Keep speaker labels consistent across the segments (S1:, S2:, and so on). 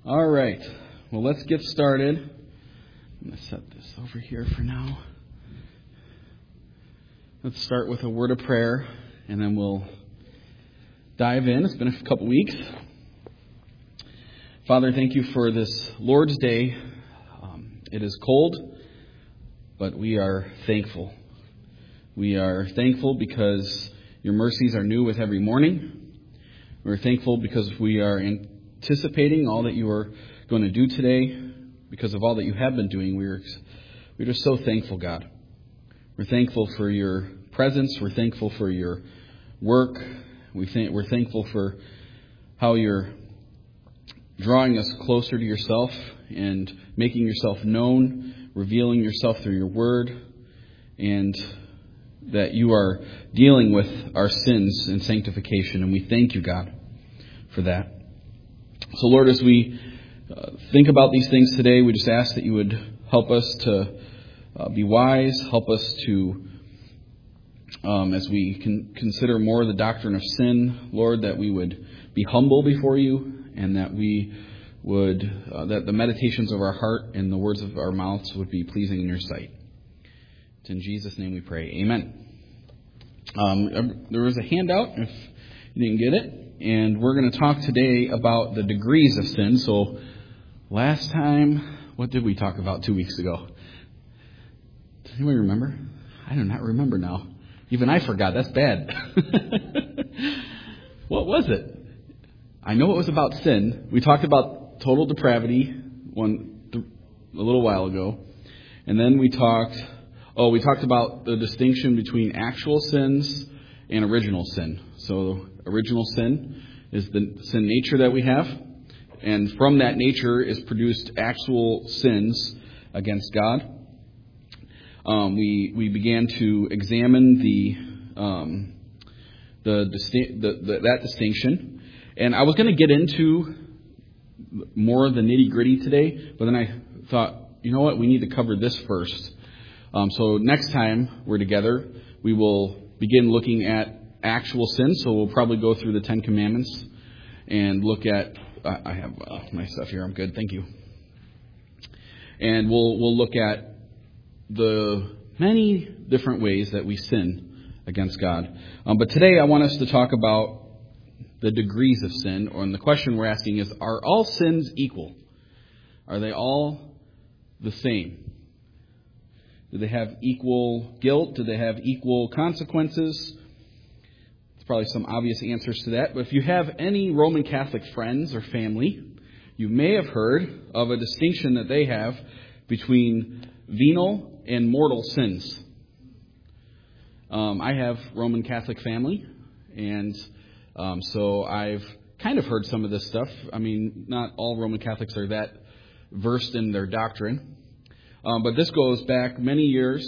S1: All right. Well, let's get started. I'm going to set this over here for now. Let's start with a word of prayer, and then we'll dive in. It's been a couple weeks. Father, thank you for this Lord's Day. It is cold, but we are thankful. We are thankful because your mercies are new with every morning. We're thankful because we are anticipating all that you are going to do today. Because of all that you have been doing, we're just so thankful, God. We're thankful for your presence. We're thankful for your work. We're thankful for how you're drawing us closer to yourself and making yourself known, revealing yourself through your word, and that you are dealing with our sins and sanctification. And we thank you, God, for that. So, Lord, as we think about these things today, we just ask that you would help us to be wise, help us to, as we consider more the doctrine of sin, Lord, that we would be humble before you, and that we would, that the meditations of our heart and the words of our mouths would be pleasing in your sight. It's in Jesus' name we pray. Amen. There was a handout, if you didn't get it, and we're going to talk today about the degrees of sin. So, last time, what did we talk about 2 weeks ago? Does anybody remember? I do not remember now. Even I forgot. That's bad. What was it? I know it was about sin. We talked about total depravity a little while ago. And then we talked about the distinction between actual sins and original sin. So original sin is the sin nature that we have. And from that nature is produced actual sins against God. We began to examine that distinction. And I was going to get into more of the nitty-gritty today, but then I thought, you know what, we need to cover this first. So next time we're together, we will begin looking at actual sin. So we'll probably go through the Ten Commandments and look at, I have my stuff here, I'm good, thank you. And we'll look at the many different ways that we sin against God. But today I want us to talk about the degrees of sin, and the question we're asking is, are all sins equal? Are they all the same? Do they have equal guilt? Do they have equal consequences? There's probably some obvious answers to that. But if you have any Roman Catholic friends or family, you may have heard of a distinction that they have between venial and mortal sins. I have Roman Catholic family, and so I've kind of heard some of this stuff. I mean, not all Roman Catholics are that versed in their doctrine. But this goes back many years.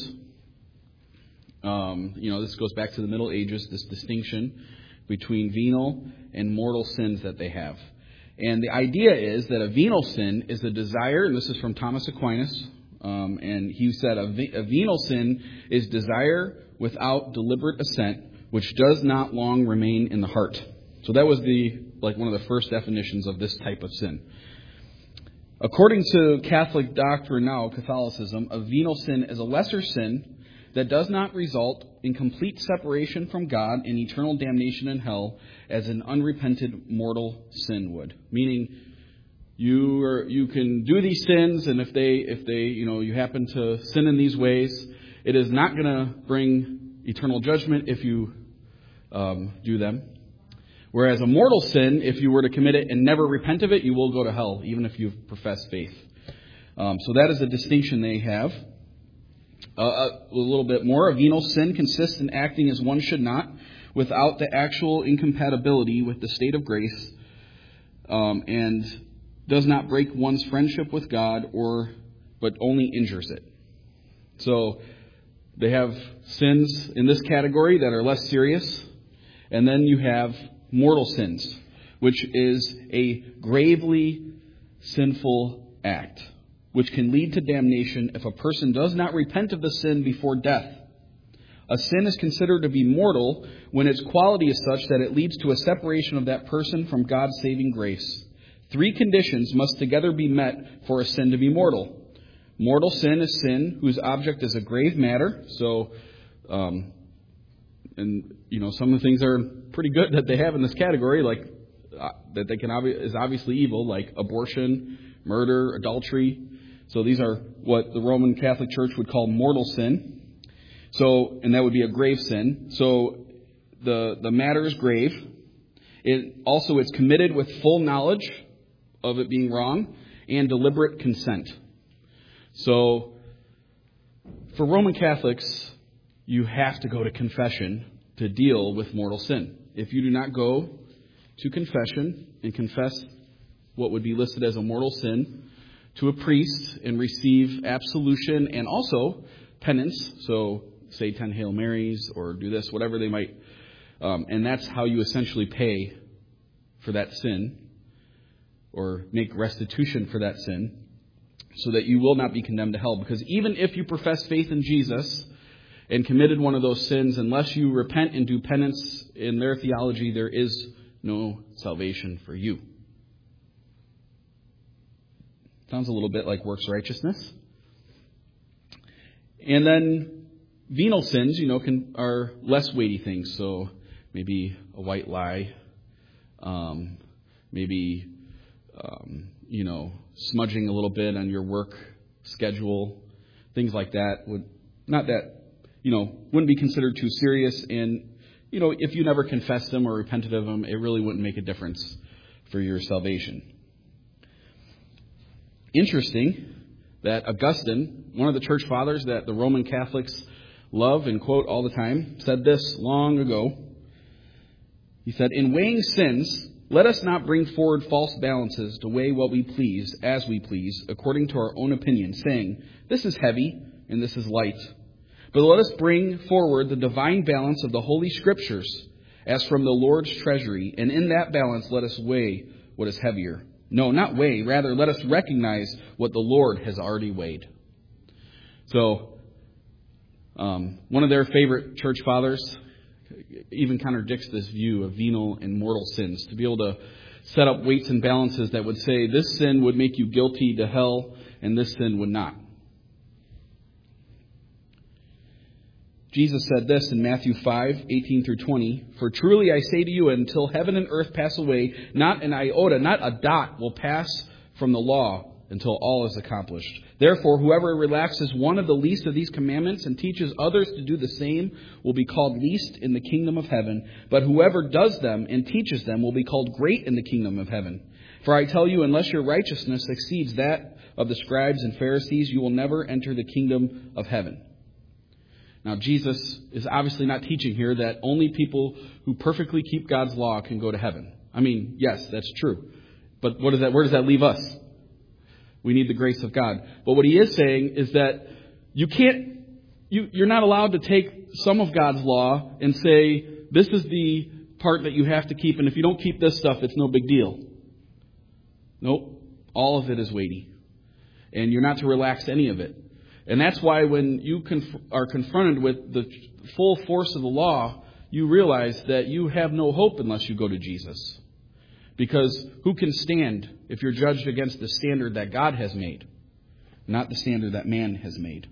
S1: This goes back to the Middle Ages, this distinction between venial and mortal sins that they have. And the idea is that a venial sin is a desire, and this is from Thomas Aquinas, and he said a venial sin is desire without deliberate assent, which does not long remain in the heart. So that was one of the first definitions of this type of sin. According to Catholic doctrine now, Catholicism, a venial sin is a lesser sin that does not result in complete separation from God and eternal damnation in hell as an unrepented mortal sin would. Meaning, you can do these sins, and if you happen to sin in these ways, it is not going to bring eternal judgment if you do them. Whereas a mortal sin, if you were to commit it and never repent of it, you will go to hell, even if you've professed faith. So that is a distinction they have. A little bit more. A venial sin consists in acting as one should not, without the actual incompatibility with the state of grace, and does not break one's friendship with God, but only injures it. So they have sins in this category that are less serious, and then you have mortal sins, which is a gravely sinful act, which can lead to damnation if a person does not repent of the sin before death. A sin is considered to be mortal when its quality is such that it leads to a separation of that person from God's saving grace. Three conditions must together be met for a sin to be mortal. Mortal sin is sin whose object is a grave matter. So, some of the things are pretty good that they have in this category, like that they is obviously evil, like abortion, murder, adultery. So these are what the Roman Catholic Church would call mortal sin. So, and that would be a grave sin. So the matter is grave. It's committed with full knowledge of it being wrong and deliberate consent. So for Roman Catholics, you have to go to confession to deal with mortal sin. If you do not go to confession and confess what would be listed as a mortal sin to a priest and receive absolution and also penance, so say 10 Hail Marys or do this, whatever they might, and that's how you essentially pay for that sin or make restitution for that sin so that you will not be condemned to hell. Because even if you profess faith in Jesus and committed one of those sins, unless you repent and do penance in their theology, there is no salvation for you. Sounds a little bit like works righteousness. And then venal sins, are less weighty things. So maybe a white lie, maybe, smudging a little bit on your work schedule, things like that wouldn't be considered too serious. And, if you never confessed them or repented of them, it really wouldn't make a difference for your salvation. Interesting that Augustine, one of the church fathers that the Roman Catholics love and quote all the time, said this long ago. He said, "In weighing sins, let us not bring forward false balances to weigh what we please, as we please, according to our own opinion, saying, this is heavy and this is light. But let us bring forward the divine balance of the Holy Scriptures, as from the Lord's treasury, and in that balance let us weigh what is heavier. No, not weigh, rather let us recognize what the Lord has already weighed." So, one of their favorite church fathers even contradicts this view of venal and mortal sins, to be able to set up weights and balances that would say this sin would make you guilty to hell and this sin would not. Jesus said this in Matthew 5:18 through 20, "For truly I say to you, until heaven and earth pass away, not an iota, not a dot will pass from the law until all is accomplished. Therefore, whoever relaxes one of the least of these commandments and teaches others to do the same will be called least in the kingdom of heaven. But whoever does them and teaches them will be called great in the kingdom of heaven. For I tell you, unless your righteousness exceeds that of the scribes and Pharisees, you will never enter the kingdom of heaven." Now, Jesus is obviously not teaching here that only people who perfectly keep God's law can go to heaven. I mean, yes, that's true. But where does that leave us? We need the grace of God. But what he is saying is that you're not allowed to take some of God's law and say, this is the part that you have to keep, and if you don't keep this stuff, it's no big deal. Nope. All of it is weighty. And you're not to relax any of it. And that's why when you are confronted with the full force of the law, you realize that you have no hope unless you go to Jesus. Because who can stand if you're judged against the standard that God has made, not the standard that man has made?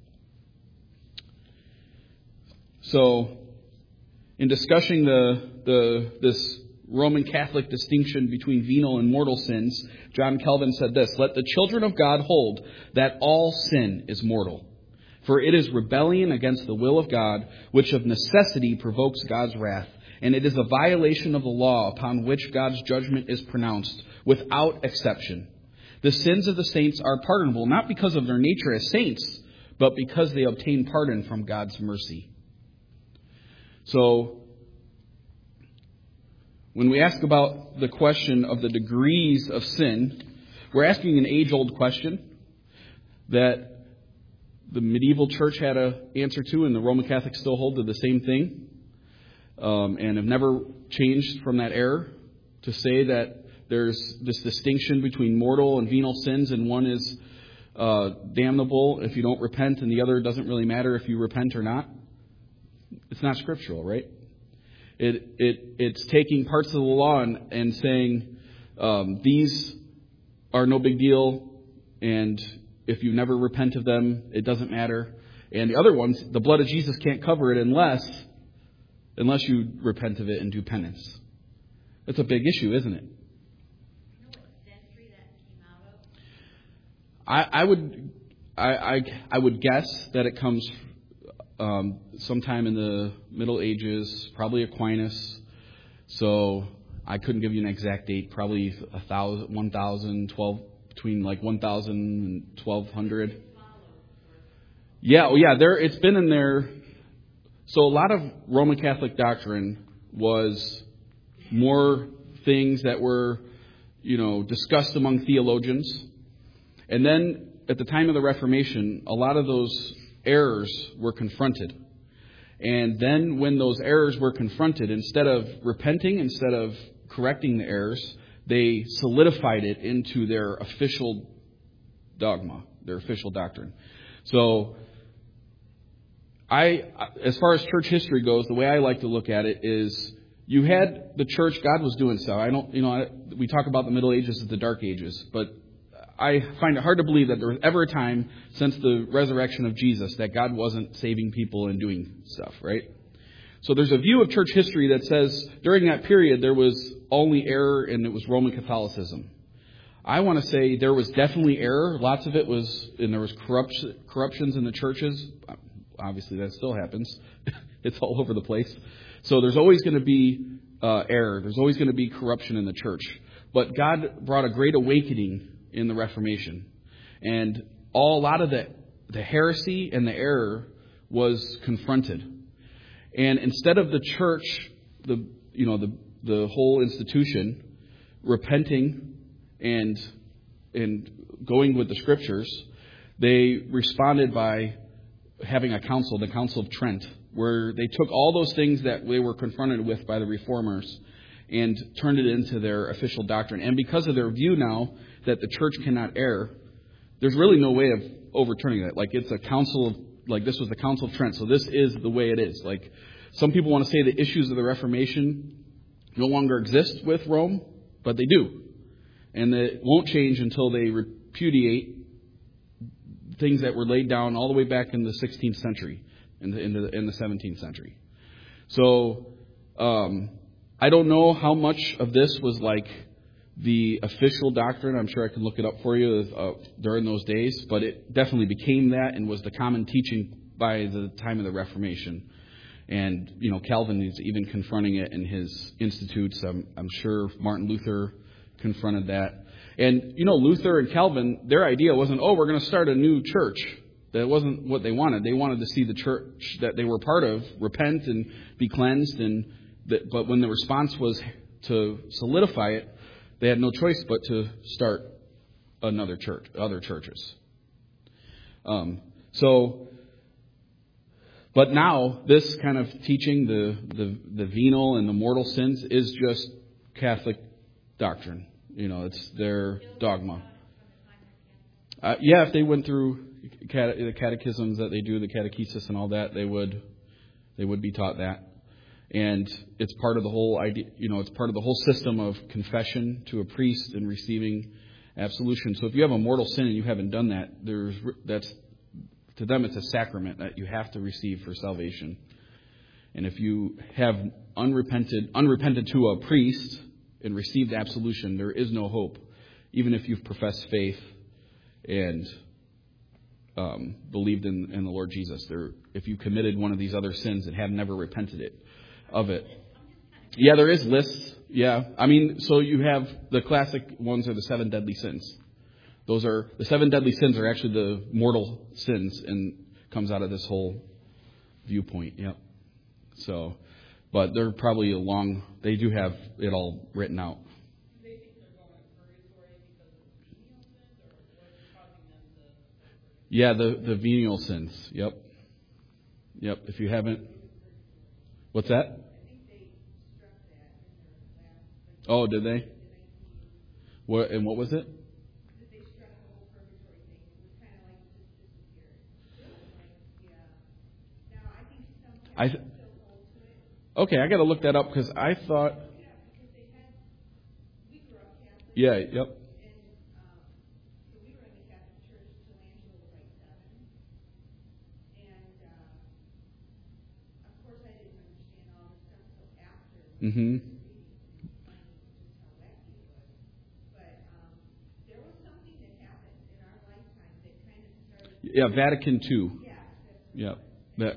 S1: So, in discussing this Roman Catholic distinction between venal and mortal sins, John Calvin said this: "Let the children of God hold that all sin is mortal. For it is rebellion against the will of God, which of necessity provokes God's wrath. And it is a violation of the law upon which God's judgment is pronounced, without exception. The sins of the saints are pardonable, not because of their nature as saints, but because they obtain pardon from God's mercy." So, when we ask about the question of the degrees of sin, we're asking an age-old question that the medieval church had an answer to, and the Roman Catholics still hold to the same thing. And have never changed from that error to say that there's this distinction between mortal and venal sins, and one is damnable if you don't repent, and the other doesn't really matter if you repent or not. It's not scriptural, right? It's taking parts of the law and saying these are no big deal, and if you never repent of them, it doesn't matter. And the other ones, the blood of Jesus can't cover it unless you repent of it and do penance. That's a big issue, isn't it? I would guess that it comes sometime in the Middle Ages, probably Aquinas. So I couldn't give you an exact date. Probably 1,000, between like 1,000 and 1,200. Yeah, it's been in there. So a lot of Roman Catholic doctrine was more things that were, discussed among theologians. And then at the time of the Reformation, a lot of those errors were confronted. And then when those errors were confronted, instead of repenting, instead of correcting the errors, they solidified it into their official dogma, their official doctrine. So as far as church history goes, the way I like to look at it is you had the church, God was doing so. We talk about the Middle Ages as the Dark Ages, but I find it hard to believe that there was ever a time since the resurrection of Jesus that God wasn't saving people and doing stuff, right? So there's a view of church history that says during that period there was only error and it was Roman Catholicism. I want to say there was definitely error. Lots of it was, and there was corruptions in the churches. Obviously that still happens. It's all over the place. So there's always going to be error. There's always going to be corruption in the church. But God brought a great awakening in the Reformation. And a lot of the heresy and the error was confronted. And instead of the church, the whole institution, repenting and going with the Scriptures, they responded by having a council, the Council of Trent, where they took all those things that they were confronted with by the Reformers and turned it into their official doctrine. And because of their view now that the church cannot err, there's really no way of overturning that. Like, it's a council of, like, this was the Council of Trent, so this is the way it is. Like, some people want to say the issues of the Reformation no longer exist with Rome, but they do. And it won't change until they repudiate things that were laid down all the way back in the 16th century, in the 17th century. So, I don't know how much of this was like the official doctrine. I'm sure I can look it up for you during those days, but it definitely became that and was the common teaching by the time of the Reformation. And, Calvin is even confronting it in his Institutes. I'm sure Martin Luther confronted that. And, Luther and Calvin, their idea wasn't, we're going to start a new church. That wasn't what they wanted. They wanted to see the church that they were part of repent and be cleansed. But when the response was to solidify it, they had no choice but to start another church, other churches. But now this kind of teaching, the venal and the mortal sins, is just Catholic doctrine. It's their dogma. If they went through the catechisms that they do, the catechesis and all that, they would be taught that. And it's part of the whole idea, it's part of the whole system of confession to a priest and receiving absolution. So if you have a mortal sin and you haven't done that, to them it's a sacrament that you have to receive for salvation. And if you have unrepented to a priest and received absolution, there is no hope, even if you've professed faith and believed in the Lord Jesus. If you committed one of these other sins and have never repented of it. Yeah, there is lists. Yeah. So you have the classic ones are the 7 deadly sins. Those are the 7 deadly sins are actually the mortal sins, and comes out of this whole viewpoint. Yep. So, but they're probably they do have it all written out. Do they think they're going to purgatory because of the venial sins, or what's causing them to? Yeah, the venial sins. Yep. If you haven't. What's that? I think they struck that in their last. Oh, did they? What was it? They struck the whole purgatory thing. It was kind of like it just disappeared. Now I think some Catholics still hold to it. Okay, I got to look that up because I thought. Yeah, because we grew up Catholic, Yeah, yep. Mm-hmm. Yeah, Vatican II. Yeah. That.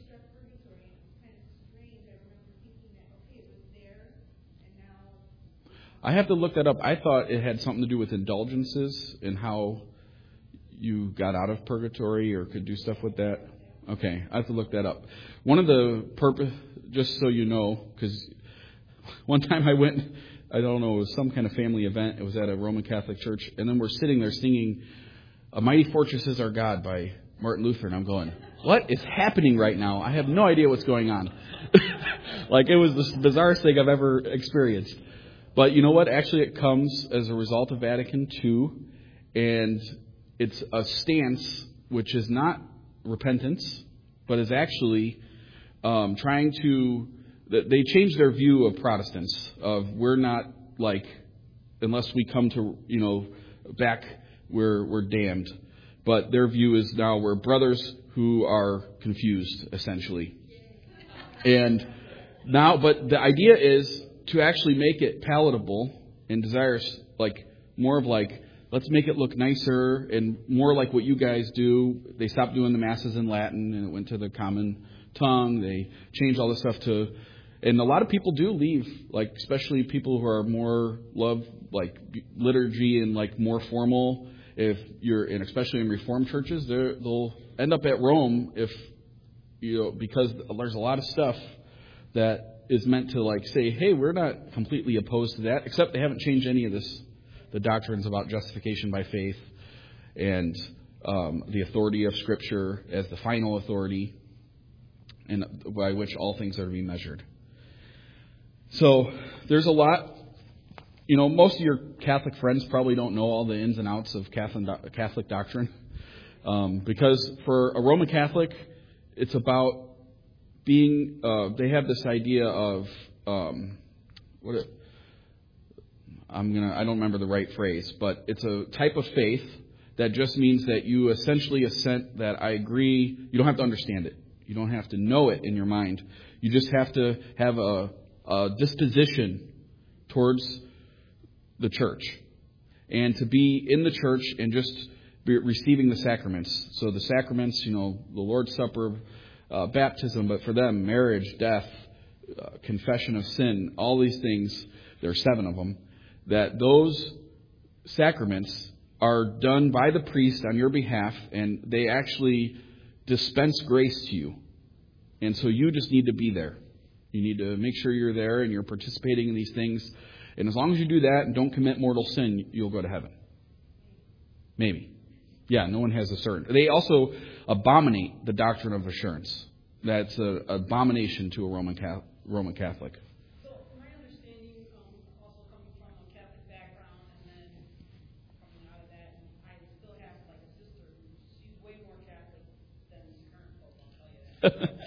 S1: I have to look that up. I thought it had something to do with indulgences and how you got out of purgatory or could do stuff with that. Okay, I have to look that up. One of the purpose, just so you know, because one time I went, I don't know, it was some kind of family event. It was at a Roman Catholic church, and then we're sitting there singing "A Mighty Fortress Is Our God" by Martin Luther, and I'm going, what is happening right now? I have no idea what's going on. Like, it was the bizarrest thing I've ever experienced. But you know what? Actually, it comes as a result of Vatican II, and it's a stance which is not repentance, but is actually trying to... They changed their view of Protestants, of we're not like, unless we come to, back, we're damned. But their view is now we're brothers who are confused, essentially. And now, but the idea is to actually make it palatable and desirous, like more of like, let's make it look nicer and more like what you guys do. They stopped doing the masses in Latin and it went to the common tongue. They changed all this stuff to, and a lot of people do leave, like especially people who are more love like liturgy and like more formal. If you're in, especially in Reformed churches, they'll end up at Rome if because there's a lot of stuff that is meant to like say, hey, we're not completely opposed to that, except they haven't changed any of the doctrines about justification by faith and the authority of Scripture as the final authority and by which all things are to be measured. So there's a lot. Most of your Catholic friends probably don't know all the ins and outs of Catholic doctrine because for a Roman Catholic, it's about being, they have this idea of, I don't remember the right phrase, but it's a type of faith that just means that you essentially assent that I agree. You don't have to understand it. You don't have to know it in your mind. You just have to have a disposition towards the church and to be in the church and just be receiving the sacraments. So the sacraments, the Lord's Supper, baptism, but for them, marriage, death, confession of sin, all these things, there are 7 of them, that those sacraments are done by the priest on your behalf, and they actually dispense grace to you. And so you just need to be there. You need to make sure you're there and you're participating in these things. And as long as you do that and don't commit mortal sin, you'll go to heaven. Maybe. Yeah, no one has a certain. They also abominate the doctrine of assurance. That's an abomination to a Roman Catholic.
S2: So my understanding, also coming from a Catholic background and then coming out of that, and I still have like a sister she's way more Catholic than this current pope, I'll tell you that.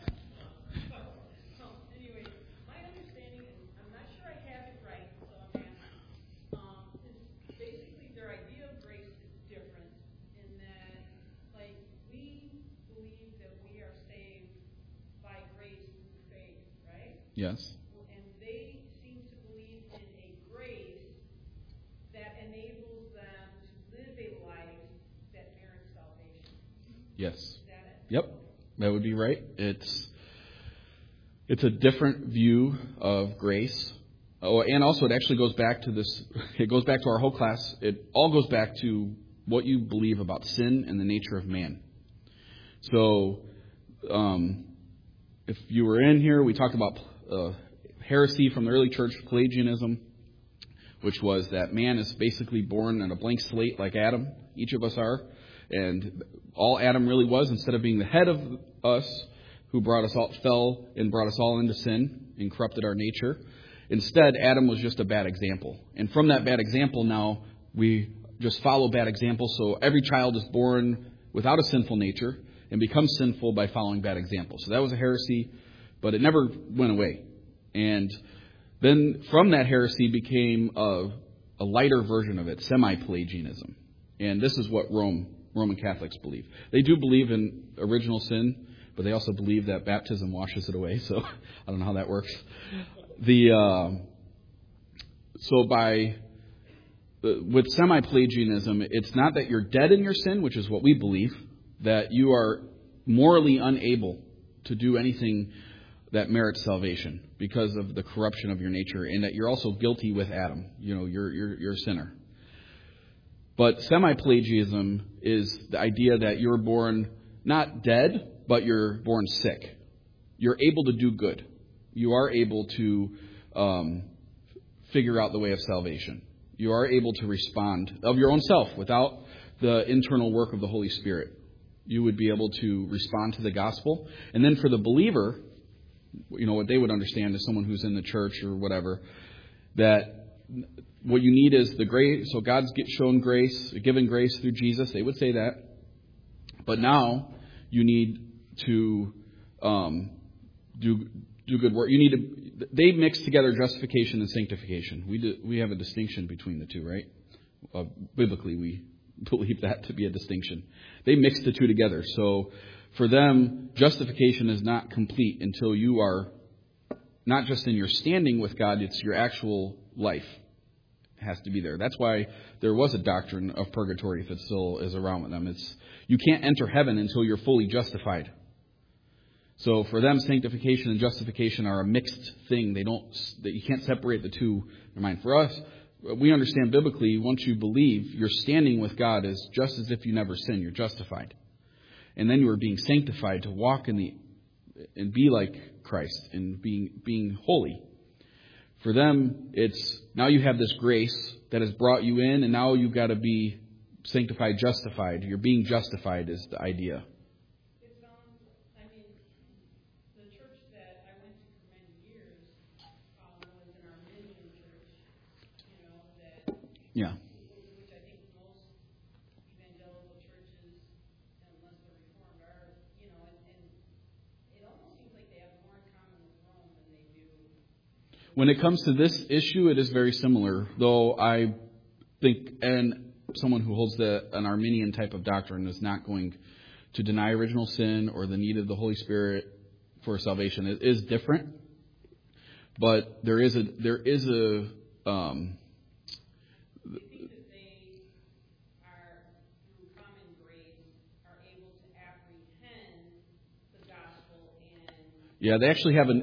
S2: Anyway, my understanding, and I'm not sure I have it right, so I'm asking, is basically their idea of grace is different in that, like, we believe that we are saved by grace through faith, right?
S1: Yes.
S2: And they seem to believe in a grace that enables them to live a life that merits salvation.
S1: Yes.
S2: Is that it?
S1: Yep. That would be right. It's a different view of grace. Oh, and also it actually goes back to this. It goes back to our whole class. It all goes back to what you believe about sin and the nature of man. So, if you were in here, we talked about heresy from the early church, Pelagianism, which was that man is basically born on a blank slate like Adam. Each of us are. And all Adam really was, instead of being the head of us, who brought us all, fell and brought us all into sin and corrupted our nature. Instead, Adam was just a bad example. And from that bad example now, we just follow bad examples. So every child is born without a sinful nature and becomes sinful by following bad examples. So that was a heresy, but it never went away. And then from that heresy became a a lighter version of it, semi-Pelagianism. And this is what Roman Catholics believe. They do believe in original sin, but they also believe that baptism washes it away. So I don't know how that works. With semi-Pelagianism, it's not that you're dead in your sin, which is what we believe, that you are morally unable to do anything that merits salvation because of the corruption of your nature, and that you're also guilty with Adam. You're a sinner. But semi-Pelagianism is the idea that you're born not dead, but you're born sick. You're able to do good. You are able to figure out the way of salvation. You are able to respond of your own self without the internal work of the Holy Spirit. You would be able to respond to the gospel. And then for the believer, what they would understand is someone who's in the church or whatever, that what you need is the grace. So God's shown grace, given grace through Jesus. They would say that. But now you need to do good work. They mix together justification and sanctification. We have a distinction between the two, right? Biblically, we believe that to be a distinction. They mix the two together. So for them, justification is not complete until you are not just in your standing with God, it's your actual life has to be there. That's why there was a doctrine of purgatory, if it still is around with them. You can't enter heaven until you're fully justified. So for them, sanctification and justification are a mixed thing. You can't separate the two in your mind. For us, we understand biblically, once you believe, your standing with God is just as if you never sin. You're justified. And then you are being sanctified to walk and be like Christ and being holy. For them, it's now you have this grace that has brought you in, and now you've got to be sanctified, justified. You're being justified is the idea. Yeah.
S2: Which I think most evangelical churches, unless they're reformed, are, and it almost seems like they have more in common with Rome than they do.
S1: When it comes to this issue, it is very similar, though I think, and someone who holds an Arminian type of doctrine is not going to deny original sin or the need of the Holy Spirit for salvation. It is different, but there is a Yeah, they actually have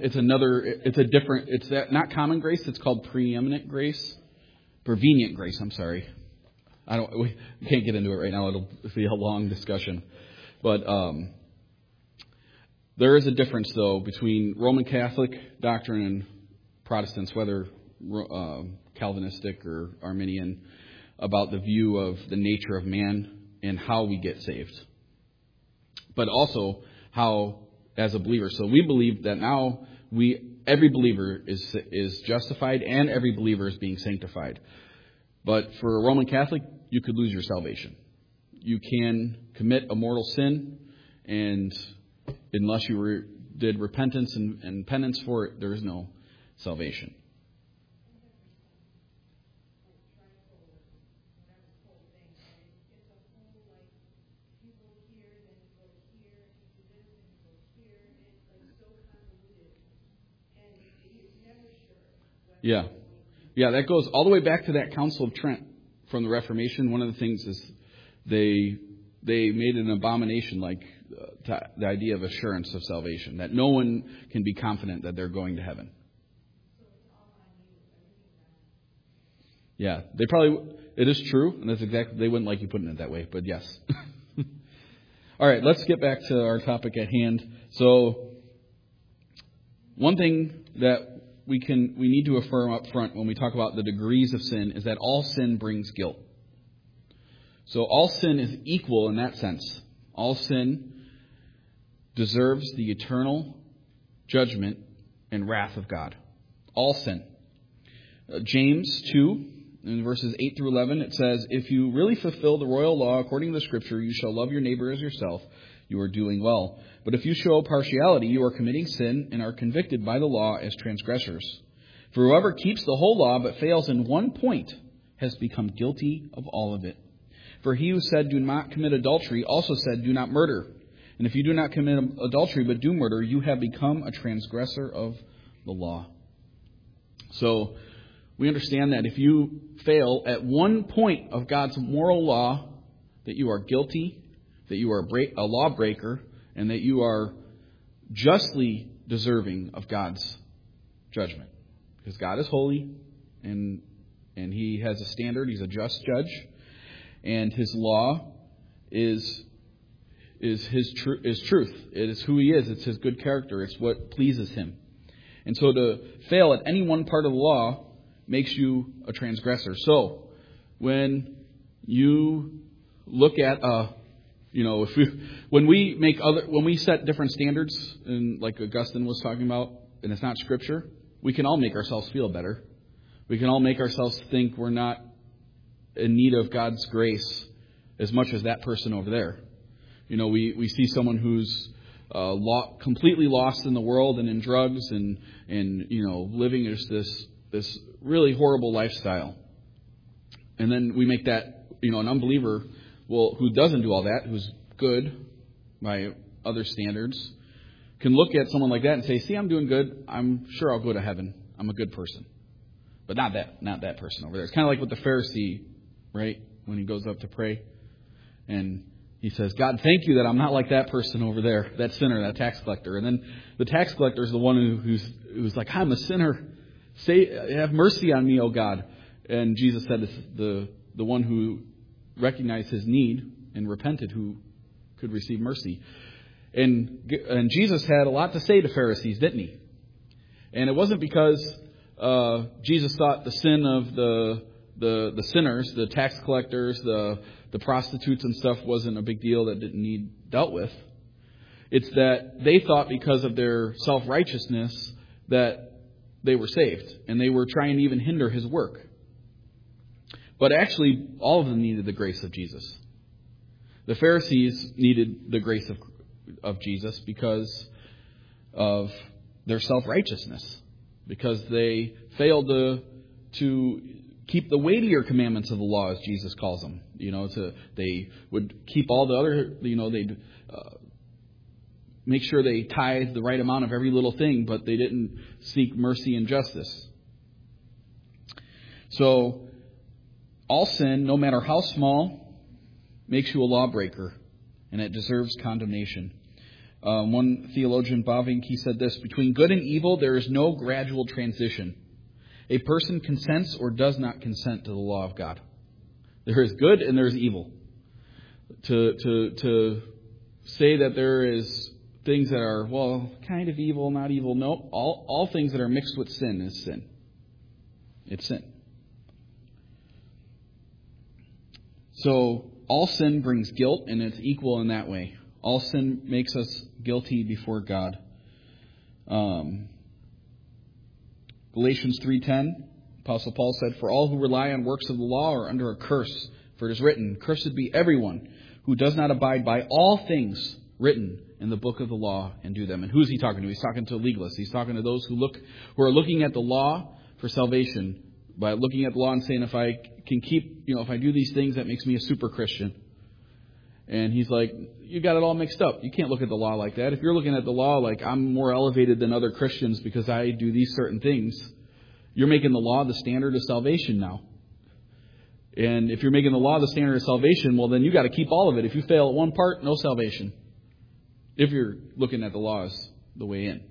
S1: not common grace, it's called preeminent grace. Prevenient grace, I'm sorry. We can't get into it right now, it'll be a long discussion. But there is a difference, though, between Roman Catholic doctrine and Protestants, whether Calvinistic or Arminian, about the view of the nature of man and how we get saved. But also how, as a believer. So we believe that now every believer is justified and every believer is being sanctified. But for a Roman Catholic, you could lose your salvation. You can commit a mortal sin, and unless you did repentance and penance for it, there is no salvation. Yeah. Yeah, that goes all the way back to that Council of Trent from the Reformation. One of the things is they made an abomination, like the idea of assurance of salvation, that no one can be confident that they're going to heaven. Yeah, it is true, and that's exactly, they wouldn't like you putting it that way, but yes. All right, let's get back to our topic at hand. So, one thing that we need to affirm up front when we talk about the degrees of sin is that all sin brings guilt. So all sin is equal in that sense. All sin deserves the eternal judgment and wrath of God. All sin. James 2, in verses 8 through 11, it says, "If you really fulfill the royal law according to the Scripture, you shall love your neighbor as yourself. You are doing well. But if you show partiality, you are committing sin and are convicted by the law as transgressors. For whoever keeps the whole law but fails in one point has become guilty of all of it. For he who said, do not commit adultery, also said, do not murder. And if you do not commit adultery but do murder, you have become a transgressor of the law. So we understand that if you fail at one point of God's moral law, that you are guilty, that you are a lawbreaker, and that you are justly deserving of God's judgment. Because God is holy, and He has a standard. He's a just judge. And His law is truth. It is who He is. It's His good character. It's what pleases Him. And so to fail at any one part of the law makes you a transgressor. So when you look at when we set different standards, and like Augustine was talking about, and it's not Scripture, we can all make ourselves feel better. We can all make ourselves think we're not in need of God's grace as much as that person over there. We see someone who's completely lost in the world and in drugs and living just this really horrible lifestyle. And then we make that, an unbeliever, who doesn't do all that, who's good by other standards, can look at someone like that and say, see, I'm doing good. I'm sure I'll go to heaven. I'm a good person. But not that person over there. It's kind of like with the Pharisee, right? When he goes up to pray and he says, God, thank you that I'm not like that person over there, that sinner, that tax collector. And then the tax collector is the one who's like, I'm a sinner. Have mercy on me, O God. And Jesus said, the one who recognized his need and repented who could receive mercy. And Jesus had a lot to say to Pharisees, didn't he? And it wasn't because Jesus thought the sin of the sinners, the tax collectors, the prostitutes and stuff wasn't a big deal that didn't need dealt with. It's that they thought because of their self-righteousness that they were saved, and they were trying to even hinder his work. But actually, all of them needed the grace of Jesus. The Pharisees needed the grace of Jesus because of their self-righteousness, because they failed to keep the weightier commandments of the law, as Jesus calls them. They would keep all the other, they'd make sure they tithe the right amount of every little thing, but they didn't seek mercy and justice. So, all sin, no matter how small, makes you a lawbreaker, and it deserves condemnation. One theologian, Bavinck, he said this: between good and evil, there is no gradual transition. A person consents or does not consent to the law of God. There is good and there is evil. To say that there is things that are, kind of evil, not evil, no. All things that are mixed with sin is sin. It's sin. So all sin brings guilt, and it's equal in that way. All sin makes us guilty before God. Galatians 3:10, Apostle Paul said, for all who rely on works of the law are under a curse. For it is written, cursed be everyone who does not abide by all things written in the book of the law and do them. And who is he talking to? He's talking to legalists. He's talking to those who are looking at the law for salvation, by looking at the law and saying, if I can keep, if I do these things, that makes me a super Christian. And he's like, you got it all mixed up. You can't look at the law like that. If you're looking at the law like I'm more elevated than other Christians because I do these certain things, you're making the law the standard of salvation now. And if you're making the law the standard of salvation, well, then you got to keep all of it. If you fail at one part, no salvation. If you're looking at the law as the way in.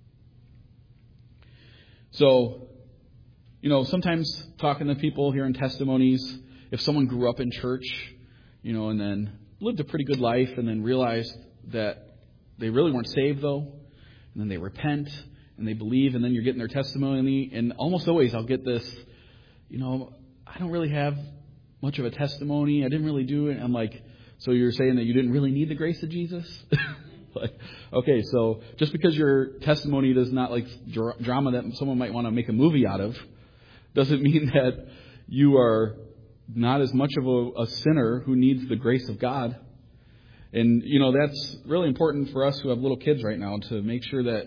S1: So, sometimes talking to people, hearing testimonies, if someone grew up in church, and then lived a pretty good life and then realized that they really weren't saved, though, and then they repent and they believe, and then you're getting their testimony, and almost always I'll get this, I don't really have much of a testimony. I didn't really do it. I'm like, so you're saying that you didn't really need the grace of Jesus? Like, okay, so just because your testimony does not like drama that someone might want to make a movie out of, doesn't mean that you are not as much of a sinner who needs the grace of God. And, that's really important for us who have little kids right now, to make sure that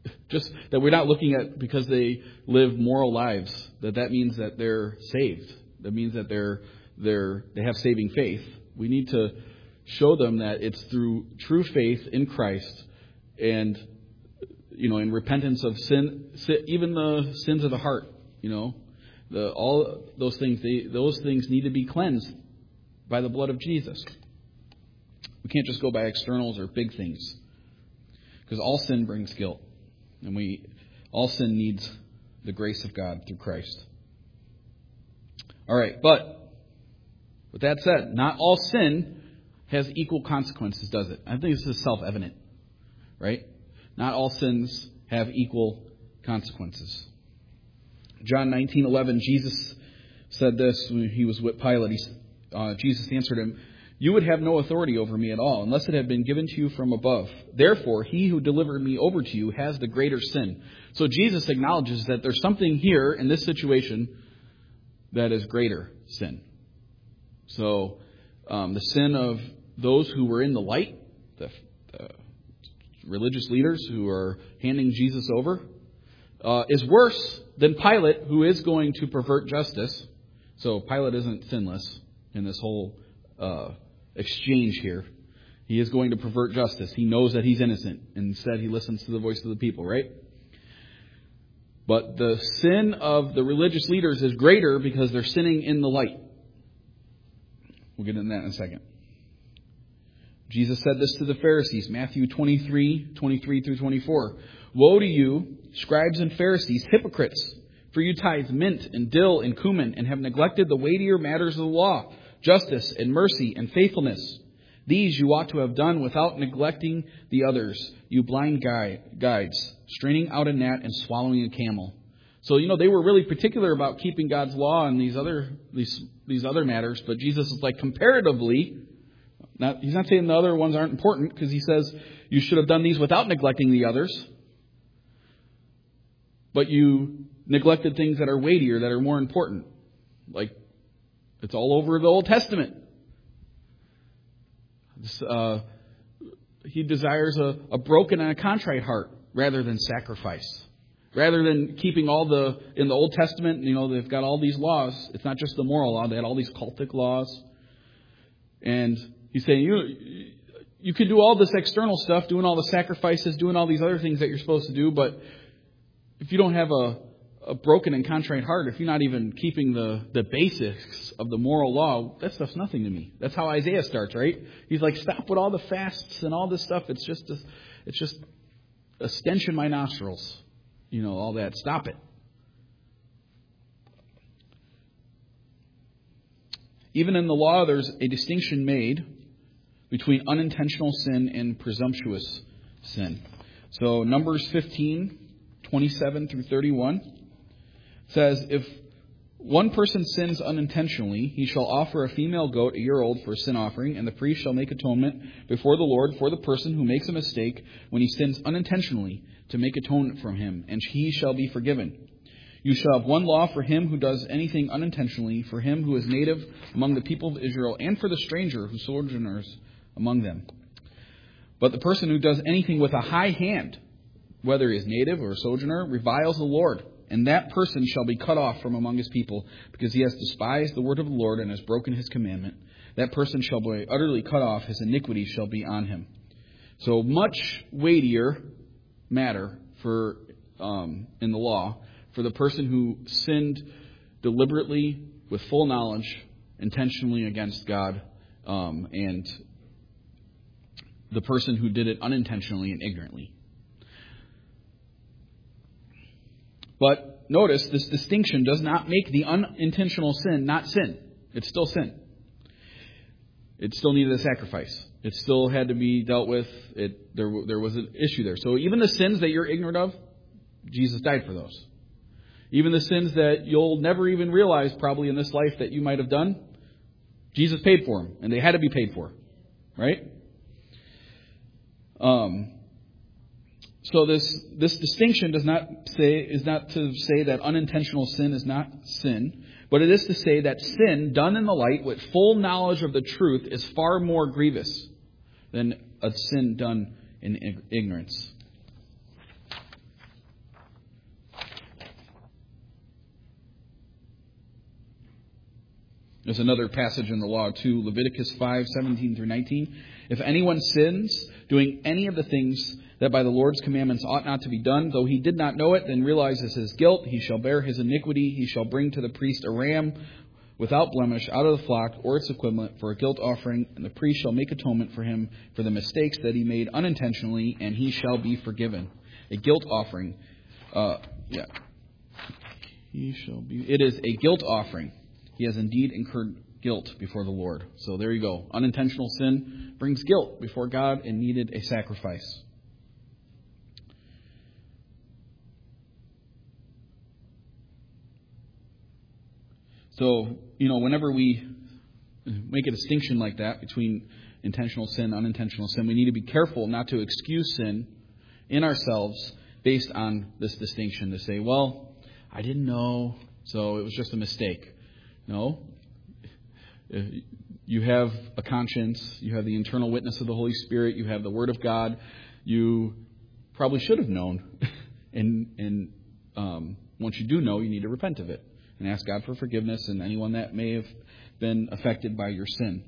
S1: we're not looking at because they live moral lives, that means that they're saved. that means that they have saving faith. We need to show them that it's through true faith in Christ and, in repentance of sin, even the sins of the heart, all those things, those things need to be cleansed by the blood of Jesus. We can't just go by externals or big things, because all sin brings guilt, and all sin needs the grace of God through Christ. All right, but with that said, not all sin has equal consequences, does it? I think this is self-evident, right? Not all sins have equal consequences. John 19:11, Jesus said this when he was with Pilate. Jesus answered him, "You would have no authority over me at all, unless it had been given to you from above. Therefore, he who delivered me over to you has the greater sin." So Jesus acknowledges that there's something here in this situation that is greater sin. So the sin of those who were in the light, the religious leaders who are handing Jesus over, is worse than Pilate, who is going to pervert justice. So Pilate isn't sinless in this whole exchange here. He is going to pervert justice. He knows that he's innocent. Instead, he listens to the voice of the people, right? But the sin of the religious leaders is greater because they're sinning in the light. We'll get into that in a second. Jesus said this to the Pharisees, Matthew 23 through 24. "Woe to you, scribes and Pharisees, hypocrites! For you tithe mint and dill and cumin, and have neglected the weightier matters of the law, justice and mercy and faithfulness. These you ought to have done without neglecting the others, you blind guides, straining out a gnat and swallowing a camel." So, they were really particular about keeping God's law and these other matters, but Jesus is like, comparatively, he's not saying the other ones aren't important, because he says you should have done these without neglecting the others. But you neglected things that are weightier, that are more important. Like, it's all over the Old Testament. He desires a broken and a contrite heart rather than sacrifice. Rather than keeping in the Old Testament, they've got all these laws. It's not just the moral law. They had all these cultic laws. And he's saying, you can do all this external stuff, doing all the sacrifices, doing all these other things that you're supposed to do, but if you don't have a broken and contrite heart, if you're not even keeping the basics of the moral law, that stuff's nothing to me. That's how Isaiah starts, right? He's like, stop with all the fasts and all this stuff. It's just a stench in my nostrils. All that. Stop it. Even in the law, there's a distinction made between unintentional sin and presumptuous sin. So Numbers 15:27 through 31 says, "If one person sins unintentionally, he shall offer a female goat a year old for a sin offering, and the priest shall make atonement before the Lord for the person who makes a mistake when he sins unintentionally, to make atonement for him, and he shall be forgiven. You shall have one law for him who does anything unintentionally, for him who is native among the people of Israel, and for the stranger who sojourners among them. But the person who does anything with a high hand, whether he is native or sojourner, reviles the Lord, and that person shall be cut off from among his people, because he has despised the word of the Lord and has broken his commandment. That person shall be utterly cut off, his iniquity shall be on him." So much weightier matter for in the law for the person who sinned deliberately with full knowledge, intentionally against God, and the person who did it unintentionally and ignorantly. But notice, this distinction does not make the unintentional sin not sin. It's still sin. It still needed a sacrifice. It still had to be dealt with. There was an issue there. So even the sins that you're ignorant of, Jesus died for those. Even the sins that you'll never even realize probably in this life that you might have done, Jesus paid for them, and they had to be paid for, right? So this distinction is not to say that unintentional sin is not sin, but it is to say that sin done in the light with full knowledge of the truth is far more grievous than a sin done in ignorance. There's another passage in the law too, Leviticus 5:17 through 19. If anyone sins, doing any of the things that by the Lord's commandments ought not to be done, though he did not know it, then realizes his guilt, he shall bear his iniquity. He shall bring to the priest a ram without blemish out of the flock or its equivalent for a guilt offering, and the priest shall make atonement for him for the mistakes that he made unintentionally, and he shall be forgiven. A guilt offering. It is a guilt offering. He has indeed incurred guilt before the Lord. So there you go. Unintentional sin brings guilt before God and needed a sacrifice. So, whenever we make a distinction like that between intentional sin, unintentional sin, we need to be careful not to excuse sin in ourselves based on this distinction to say, well, I didn't know, so it was just a mistake. No. You have a conscience. You have the internal witness of the Holy Spirit. You have the Word of God. You probably should have known. and once you do know, you need to repent of it and ask God for forgiveness and anyone that may have been affected by your sin.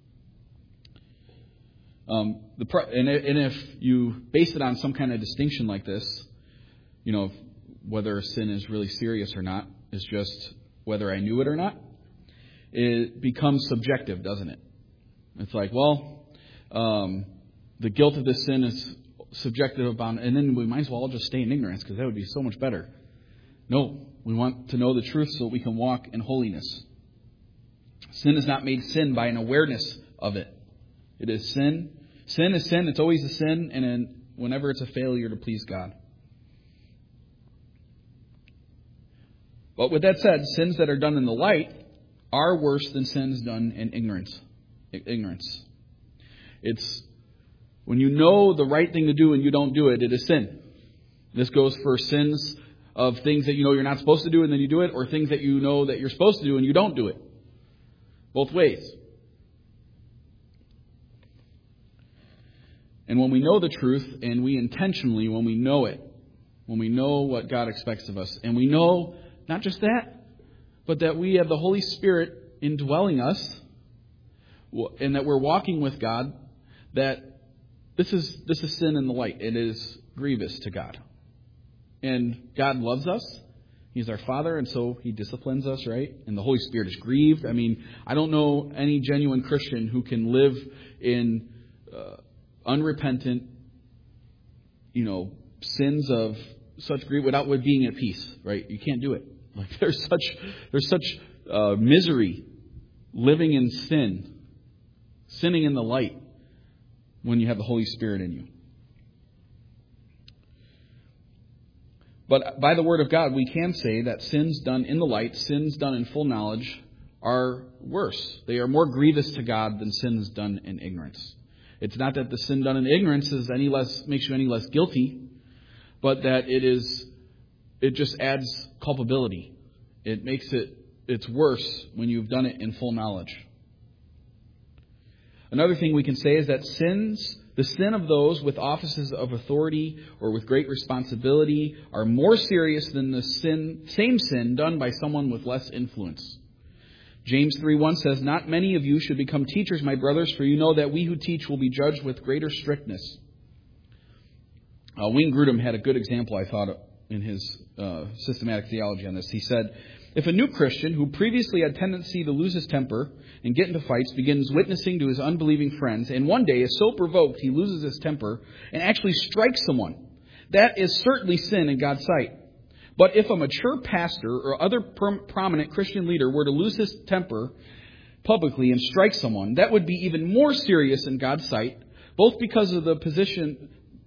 S1: And if you base it on some kind of distinction like this, whether a sin is really serious or not is just whether I knew it or not, it becomes subjective, doesn't it? It's like, well, the guilt of this sin is subjective upon, and then we might as well all just stay in ignorance because that would be so much better. No, we want to know the truth so we can walk in holiness. Sin is not made sin by an awareness of it. It is sin. Sin is sin. It's always a sin, and whenever it's a failure to please God. But with that said, sins that are done in the light are worse than sins done in ignorance. It's when you know the right thing to do and you don't do it, it is sin. This goes for sins of things that you know you're not supposed to do and then you do it, or things that you know that you're supposed to do and you don't do it. Both ways. And when we know the truth and we intentionally, when we know it, when we know what God expects of us, and we know not just that, but that we have the Holy Spirit indwelling us, and that we're walking with God, that this is sin in the light. It is grievous to God. And God loves us. He's our Father, and so He disciplines us, right? And the Holy Spirit is grieved. I mean, I don't know any genuine Christian who can live in unrepentant, sins of such grief without being at peace, right? You can't do it. Like there's such misery living in sin, sinning in the light when you have the Holy Spirit in you. But by the Word of God, we can say that sins done in the light, sins done in full knowledge, are worse. They are more grievous to God than sins done in ignorance. It's not that the sin done in ignorance makes you any less guilty, but that it just adds culpability. It makes it's worse when you've done it in full knowledge. Another thing we can say is that the sin of those with offices of authority or with great responsibility are more serious than the same sin done by someone with less influence. James 3:1 says, "Not many of you should become teachers, my brothers, for you know that we who teach will be judged with greater strictness." Wayne Grudem had a good example, I thought, in his systematic theology on this. He said, if a new Christian who previously had tendency to lose his temper and get into fights begins witnessing to his unbelieving friends, and one day is so provoked he loses his temper and actually strikes someone, that is certainly sin in God's sight. But if a mature pastor or other prominent Christian leader were to lose his temper publicly and strike someone, that would be even more serious in God's sight, because the position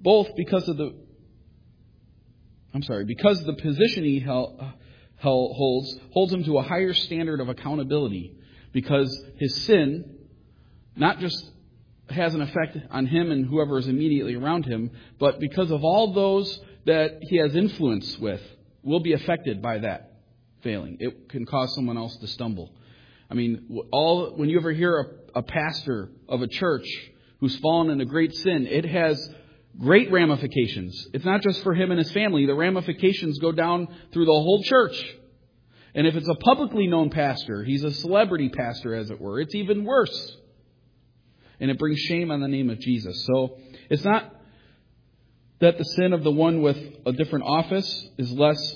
S1: he holds him to a higher standard of accountability, because his sin not just has an effect on him and whoever is immediately around him, but because of all those that he has influence with will be affected by that failing. It can cause someone else to stumble. I mean, when you ever hear a pastor of a church who's fallen into great sin, it has great ramifications. It's not just for him and his family. The ramifications go down through the whole church. And if it's a publicly known pastor, he's a celebrity pastor, as it were, it's even worse. And it brings shame on the name of Jesus. So it's not that the sin of the one with a different office is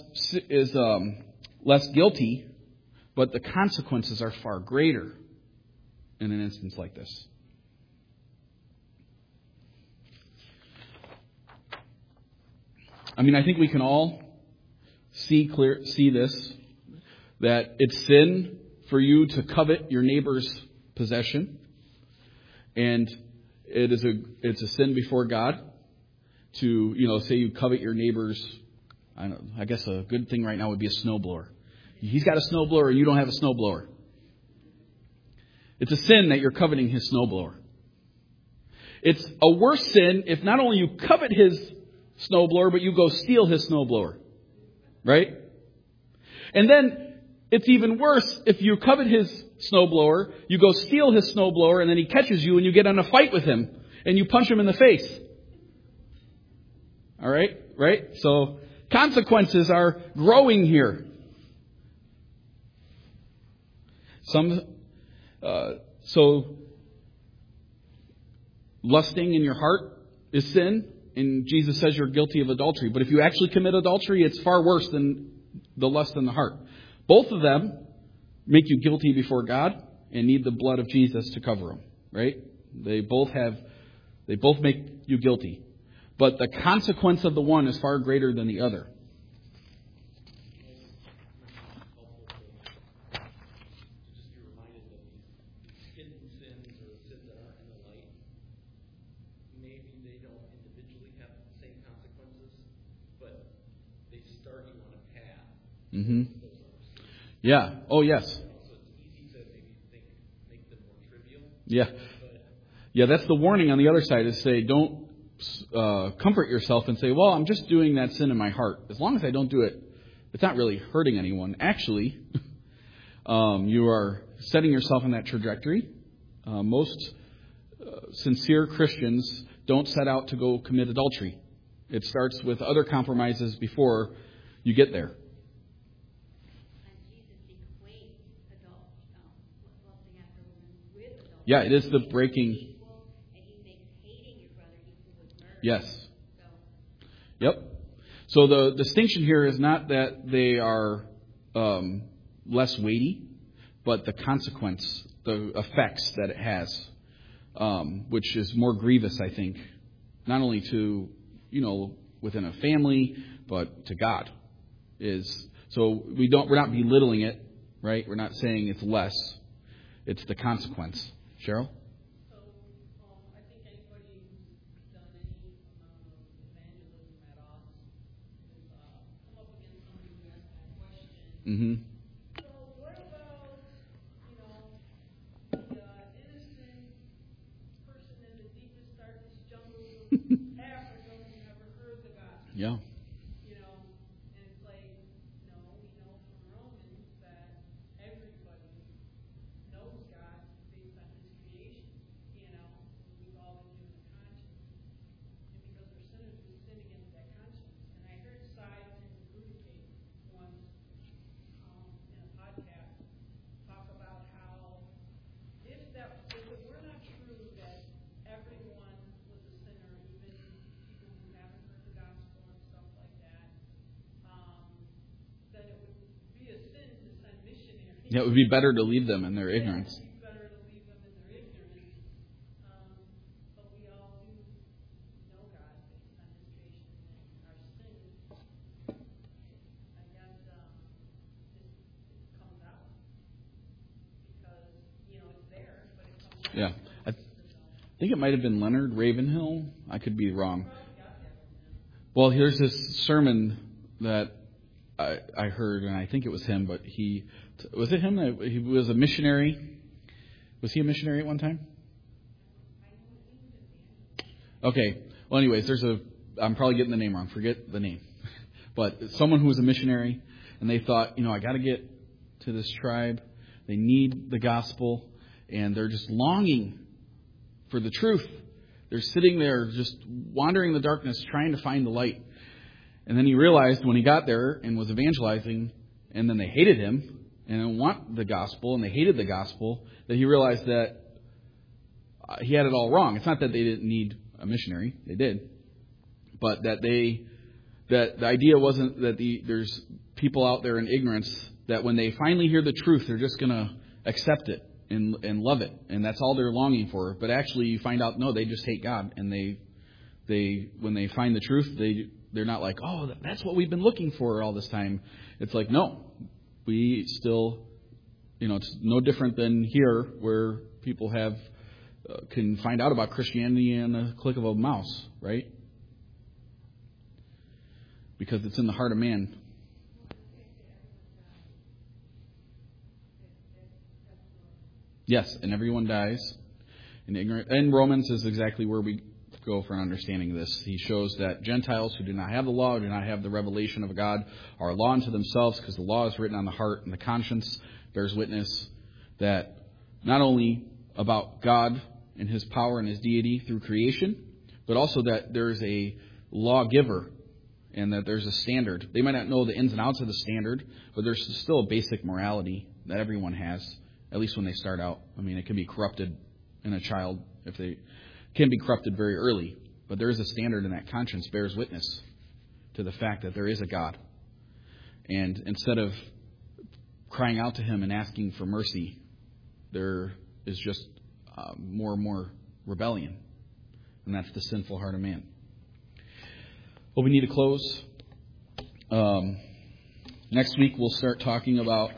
S1: less guilty, but the consequences are far greater in an instance like this. I mean, I think we can all see this, that it's sin for you to covet your neighbor's possession, and it's a sin before God to, say you covet your neighbor's. I guess a good thing right now would be a snowblower. He's got a snowblower and you don't have a snowblower. It's a sin that you're coveting his snowblower. It's a worse sin if not only you covet his snowblower, but you go steal his snowblower. Right? And then it's even worse if you covet his snowblower, you go steal his snowblower, and then he catches you and you get in a fight with him and you punch him in the face. All right? Right? So consequences are growing here. So lusting in your heart is sin, and Jesus says you're guilty of adultery. But if you actually commit adultery, it's far worse than the lust in the heart. Both of them make you guilty before God and need the blood of Jesus to cover them. Right? They both make you guilty. But the consequence of the one is far greater than the other. Mm-hmm. Yeah. Oh, yes. So it's easy to maybe make them more trivial. Yeah. Yeah, that's the warning on the other side, is say, don't comfort yourself and say, well, I'm just doing that sin in my heart. As long as I don't do it, it's not really hurting anyone. Actually, you are setting yourself on that trajectory. Most sincere Christians don't set out to go commit adultery. It starts with other compromises before you get there. Yeah, it is the breaking. Yes. Yep. So the distinction here is not that they are less weighty, but the consequence, the effects that it has, which is more grievous, I think, not only to, within a family, but to God. So we're not belittling it, right? We're not saying it's less. It's the consequence. Cheryl?
S2: So, I think anybody who's done any amount of evangelism at all has come up against somebody who asked that question.
S1: Mm-hmm.
S2: So, what about, the innocent person in the deepest, darkest jungles of Africa who never heard the gospel?
S1: Yeah.
S2: And it's like, we know from Romans that everybody knows God based on his creation. We've all been given a conscience. And because we're sinners, we sin against that conscience. And I heard Sides and Bruticate once in a podcast talk about how if it were not true that everyone was a sinner, even people who haven't heard the gospel and stuff like that, then it would be a sin to send missionaries.
S1: Yeah, it would be better to leave them in their ignorance.
S2: It would be better to leave them in their ignorance. But we all do know God based on his creation, and our sin, I guess, it comes out. Because, it's there, but it comes out.
S1: Yeah. I think it might have been Leonard Ravenhill. I could be wrong. Well, here's this sermon that I heard, and I think it was him, but was it him? He was a missionary. Was he a missionary at one time? Okay. Well, anyways, I'm probably getting the name wrong. Forget the name. But someone who was a missionary, and they thought, I got to get to this tribe. They need the gospel, and they're just longing for the truth. They're sitting there just wandering in the darkness, trying to find the light. And then he realized when he got there and was evangelizing and then they hated him and didn't want the gospel, and they hated the gospel, that he realized that he had it all wrong. It's not that they didn't need a missionary. They did. But that the idea wasn't that there's people out there in ignorance that when they finally hear the truth, they're just going to accept it and love it. And that's all they're longing for. But actually you find out, no, they just hate God. And they when they find the truth, they're not like, oh, that's what we've been looking for all this time. It's like, no, we still, it's no different than here where people can find out about Christianity in a click of a mouse, right? Because it's in the heart of man. Yes, and everyone dies in ignorance. And Romans is exactly where we go for an understanding of this. He shows that Gentiles who do not have the law, do not have the revelation of God, are a law unto themselves, because the law is written on the heart, and the conscience bears witness that not only about God and his power and his deity through creation, but also that there's a lawgiver and that there's a standard. They might not know the ins and outs of the standard, but there's still a basic morality that everyone has, at least when they start out. I mean, it can be corrupted in a child if they can be corrupted very early, but there is a standard, and that conscience bears witness to the fact that there is a God. And instead of crying out to him and asking for mercy, there is just more and more rebellion, and that's the sinful heart of man. Well, we need to close. Next week we'll start talking about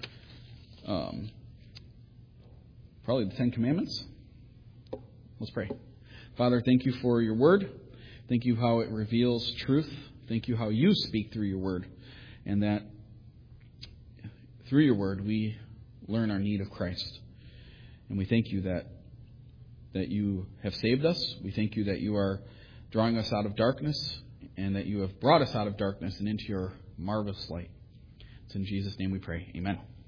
S1: probably the Ten Commandments. Let's pray. Father, thank you for your word. Thank you how it reveals truth. Thank you how you speak through your word, and that through your word we learn our need of Christ. And we thank you that you have saved us. We thank you that you are drawing us out of darkness, and that you have brought us out of darkness and into your marvelous light. It's in Jesus' name we pray. Amen.